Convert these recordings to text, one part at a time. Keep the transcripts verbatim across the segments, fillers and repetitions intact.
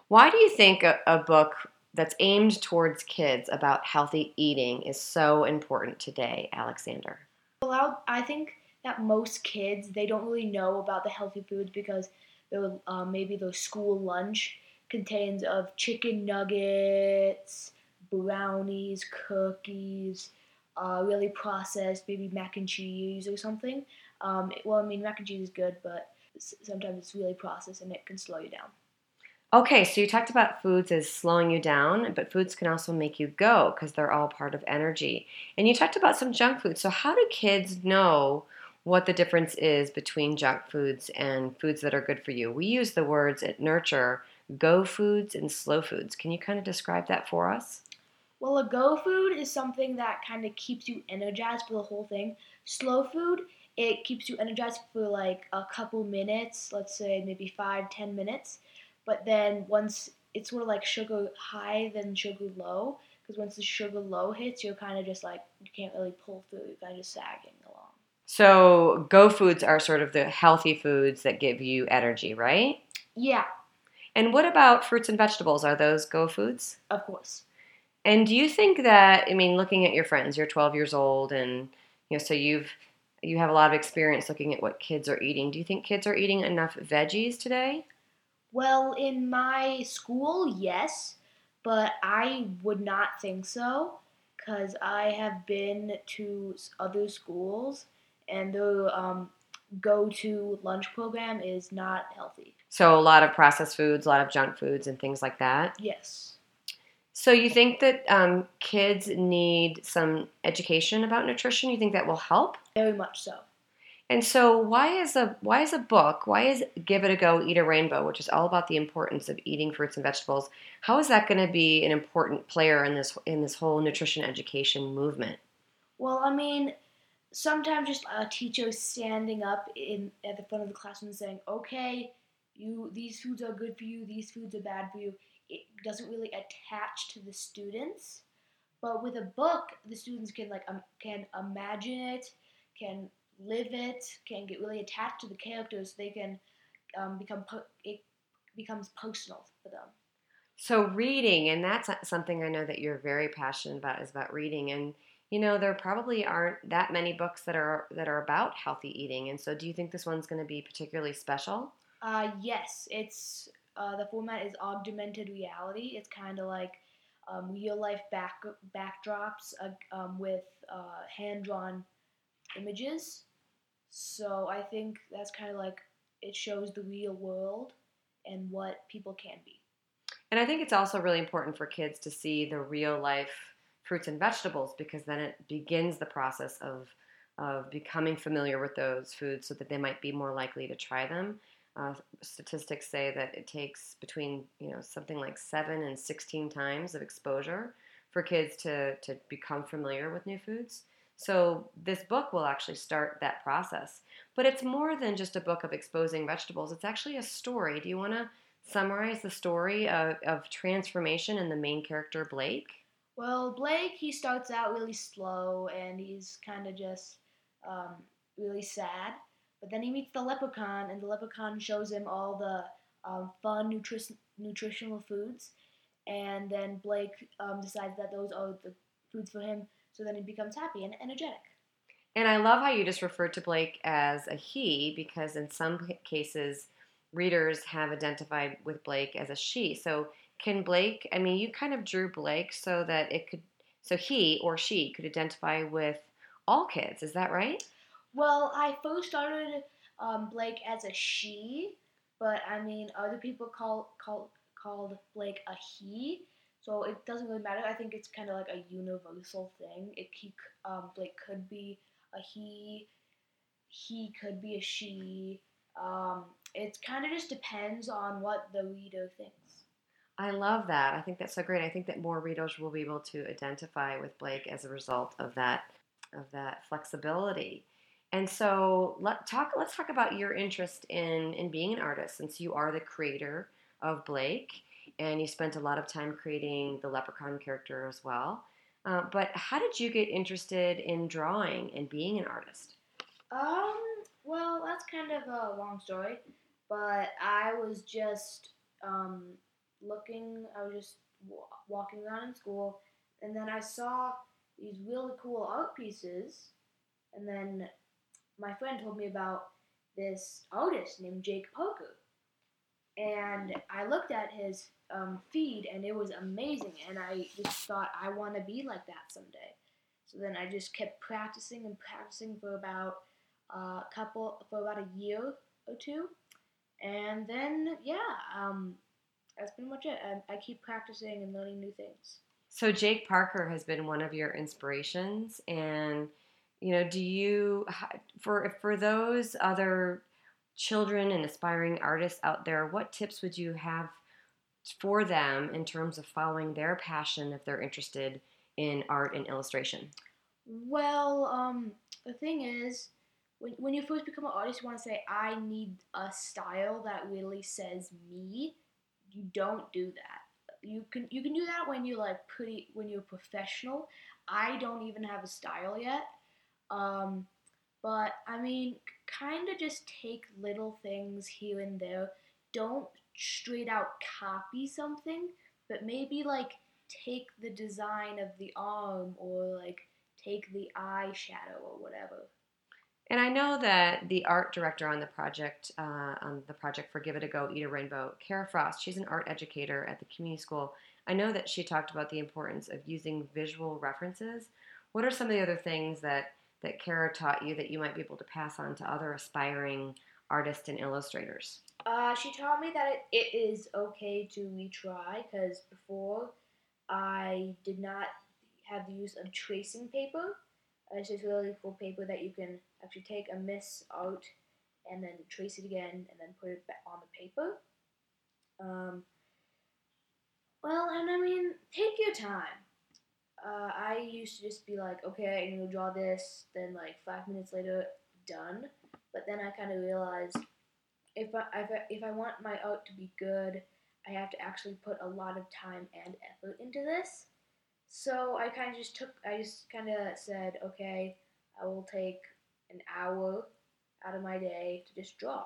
Why do you think a, a book that's aimed towards kids about healthy eating is so important today, Alexander? Well, I think that most kids they don't really know about the healthy foods because they'll, uh, maybe their school lunch contains of chicken nuggets, brownies, cookies, uh, really processed maybe mac and cheese or something. Um, well, I mean mac and cheese is good, but sometimes it's really processed and it can slow you down. Okay, so you talked about foods as slowing you down, but foods can also make you go because they're all part of energy. And you talked about some junk food. So, how do kids know what the difference is between junk foods and foods that are good for you? We use the words at Nurture go foods and slow foods. Can you kind of describe that for us? Well, a go food is something that kind of keeps you energized for the whole thing. Slow food, it keeps you energized for like a couple minutes, let's say maybe five, ten minutes. But then once it's sort of like sugar high, then sugar low. Because once the sugar low hits, you're kind of just like, you can't really pull through. You're kind of just sagging along. So, go foods are sort of the healthy foods that give you energy, right? Yeah, And what about fruits and vegetables? Are those go foods? of course. And do you think that, I mean, looking at your friends, you're twelve years old and you know, so you've you have a lot of experience looking at what kids are eating. Do you think kids are eating enough veggies today? Well, in my school, yes, but I would not think so because I have been to s- other schools and their um, go to lunch program is not healthy. So a lot of processed foods, a lot of junk foods and things like that. Yes, So you think that um, kids need some education about nutrition? You think that will help? very much so. And so why is a why is a book, why is Give It a Go, Eat a Rainbow, which is all about the importance of eating fruits and vegetables, how is that going to be an important player in this in this whole nutrition education movement? Well, I mean, sometimes just a teacher standing up in at the front of the classroom saying, "Okay, you these foods are good for you, these foods are bad for you." It doesn't really attach to the students. But with a book, the students can like um, can imagine it, can live it, can get really attached to the characters. They can um, become po- it becomes personal for them. So reading, and that's something I know that you're very passionate about, is about reading. And you know, there probably aren't that many books that are that are about healthy eating. And so do you think this one's going to be particularly special? Uh, yes, it's uh, the format is augmented reality. It's kind of like um, real life back backdrops uh, um, with uh, hand drawn images. So I think that's kind of like it shows the real world and what people can be. And I think it's also really important for kids to see the real life fruits and vegetables because then it begins the process of of becoming familiar with those foods so that they might be more likely to try them. Uh, Statistics say that it takes between you know something like seven and sixteen times of exposure for kids to to become familiar with new foods. So this book will actually start that process. But it's more than just a book of exposing vegetables. It's actually a story. Do you want to summarize the story of, of transformation in the main character, Blake? Well, Blake, he starts out really slow and he's kind of just um, really sad. But then he meets the leprechaun, and the leprechaun shows him all the um, fun nutri- nutritional foods. And then Blake um, decides that those are the foods for him, so then he becomes happy and energetic. And I love how you just referred to Blake as a he because in some cases, readers have identified with Blake as a she. So can Blake, I mean, you kind of drew Blake so that it could, so he or she could identify with all kids. Is that right? Well, I first started um, Blake as a she, but I mean, other people call call called Blake a he, so it doesn't really matter. I think it's kind of like a universal thing. It he, um, Blake could be a he, he could be a she. Um, it kind of just depends on what the reader thinks. I love that. I think that's so great. I think that more readers will be able to identify with Blake as a result of that of that flexibility. And so let talk let's talk about your interest in in being an artist since you are the creator of Blake and you spent a lot of time creating the leprechaun character as well. Uh, but how did you get interested in drawing and being an artist? Um, well, that's kind of a long story, but I was just um looking. I was just wa- walking around in school, and then I saw these really cool art pieces. And then my friend told me about this artist named Jake Parker, and I looked at his um, feed, and it was amazing. And I just thought I want to be like that someday. So then I just kept practicing and practicing for about a uh, couple for about a year or two, and then yeah, um, that's pretty much it. I, I keep practicing and learning new things. So Jake Parker has been one of your inspirations, and you know, do you for for those other children and aspiring artists out there, what tips would you have for them in terms of following their passion if they're interested in art and illustration? Well, um, the thing is, when, when you first become an artist, you want to say, I need a style that really says me. You don't do that. You can you can do that when you're like pretty when you're professional. I don't even have a style yet. Um, but I mean, kind of just take little things here and there. Don't straight out copy something, but maybe like take the design of the arm or like take the eyeshadow or whatever. And I know that the art director on the project, uh, on the project for Give It a Go, Eat a Rainbow, Kara Frost, she's an art educator at the community school. I know that she talked about the importance of using visual references. What are some of the other things that, that Kara taught you that you might be able to pass on to other aspiring artists and illustrators? Uh, she taught me that it, it is okay to retry because before I did not have the use of tracing paper. Uh, it's just really cool paper that you can actually take a miss out and then trace it again and then put it back on the paper. Um, well, and I mean, take your time. Uh, I used to just be like, okay, I'm gonna draw this, then like five minutes later, done. But then I kind of realized if I, if I if I want my art to be good, I have to actually put a lot of time and effort into this. So I kind of just took, I just kind of said, okay, I will take an hour out of my day to just draw.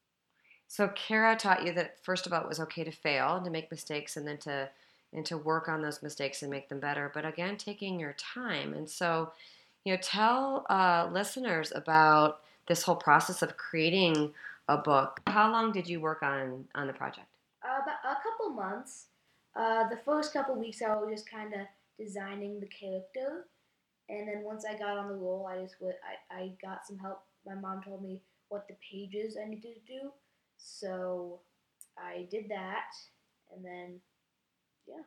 So Kara taught you that first of all it was okay to fail and to make mistakes and then to and to work on those mistakes and make them better. But again, taking your time. And so, you know, tell uh, listeners about this whole process of creating a book. How long did you work on on the project? Uh, about a couple months. Uh, the first couple weeks I was just kind of designing the character, and then once I got on the roll, I just would, I, I got some help. My mom told me what the pages I needed to do, so I did that, and then yeah.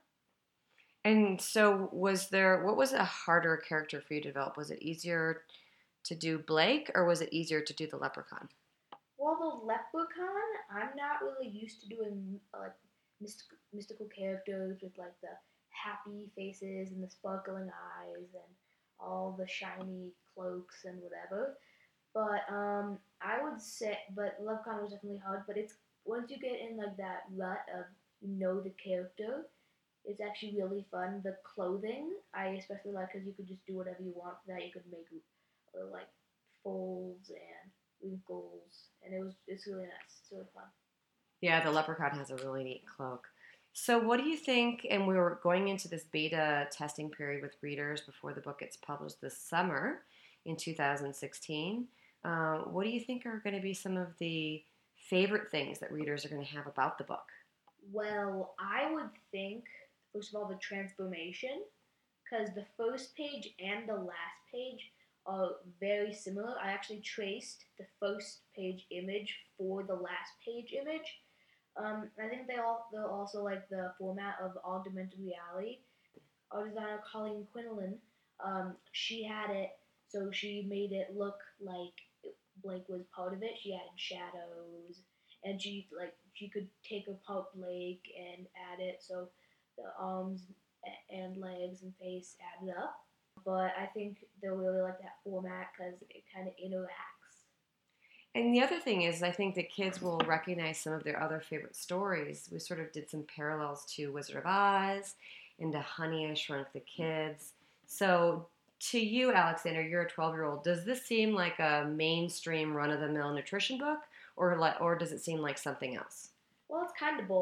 And so, was there what was a harder character for you to develop? Was it easier to do Blake, or was it easier to do the leprechaun? Well, the leprechaun, I'm not really used to doing uh, like mystical, mystical characters with like the happy faces and the sparkling eyes and all the shiny cloaks and whatever. But um, I would say, but leprechaun was definitely hard. But it's once you get in like that rut of you know the character, it's actually really fun. The clothing I especially like because you could just do whatever you want for that. You could make uh, like folds and wrinkles, and it was it's really nice. It's really fun. Yeah, the leprechaun has a really neat cloak. So, what do you think? And we were going into this beta testing period with readers before the book gets published this summer in two thousand sixteen. Uh, what do you think are going to be some of the favorite things that readers are going to have about the book? Well, I would think first of all the transformation, because the first page and the last page are very similar. I actually traced the first page image for the last page image. Um, I think they all they'll also like the format of augmented reality. Our designer Colleen Quinlan, um, she had it so she made it look like Blake was part of it. She added shadows, and she like she could take apart Blake and add it so the arms and legs and face added up. But I think they'll really like that format because it kind of interacts. And the other thing is, I think that kids will recognize some of their other favorite stories. We sort of did some parallels to Wizard of Oz and to Honey, I Shrunk the Kids. So, to you, Alexander, you're a twelve-year-old. Does this seem like a mainstream run-of-the-mill nutrition book, or or does it seem like something else? Well, it's kind of both.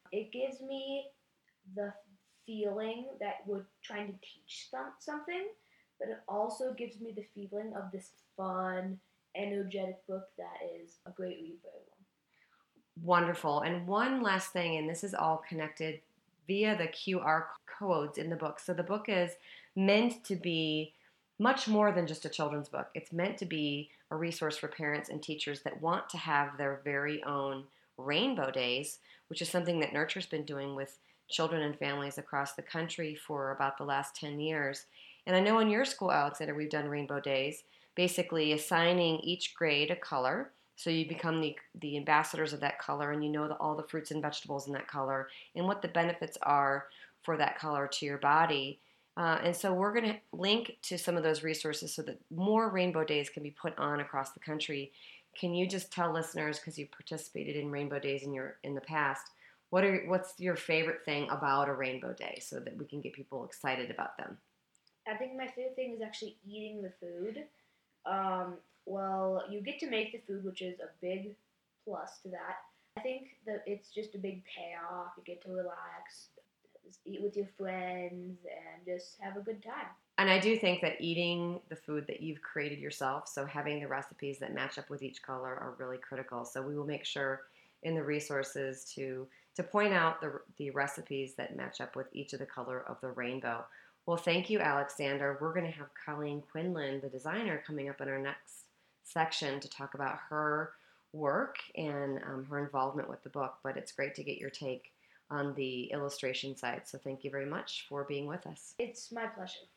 It gives me the feeling that we're trying to teach some, something, but it also gives me the feeling of this fun, energetic book that is a great read for everyone. Wonderful. And one last thing, and this is all connected via the Q R codes in the book. So the book is meant to be much more than just a children's book. It's meant to be a resource for parents and teachers that want to have their very own rainbow days, which is something that Nurture's been doing with children and families across the country for about the last ten years. And I know in your school, Alexander, we've done rainbow days, basically assigning each grade a color. So you become the, the ambassadors of that color, and you know the, all the fruits and vegetables in that color and what the benefits are for that color to your body. Uh, and so we're going to link to some of those resources so that more rainbow days can be put on across the country. Can you just tell listeners, because you participated in rainbow days in your in the past, what are what's your favorite thing about a rainbow day so that we can get people excited about them? I think my favorite thing is actually eating the food. Um, well, you get to make the food, which is a big plus to that. I think that it's just a big payoff. You get to relax, just eat with your friends, and just have a good time. And I do think that eating the food that you've created yourself, so having the recipes that match up with each color, are really critical. So we will make sure in the resources to to point out the, the recipes that match up with each of the color of the rainbow. Well, thank you, Alexander. We're going to have Colleen Quinlan, the designer, coming up in our next section to talk about her work and um, her involvement with the book. But it's great to get your take on the illustration side. So thank you very much for being with us. It's my pleasure.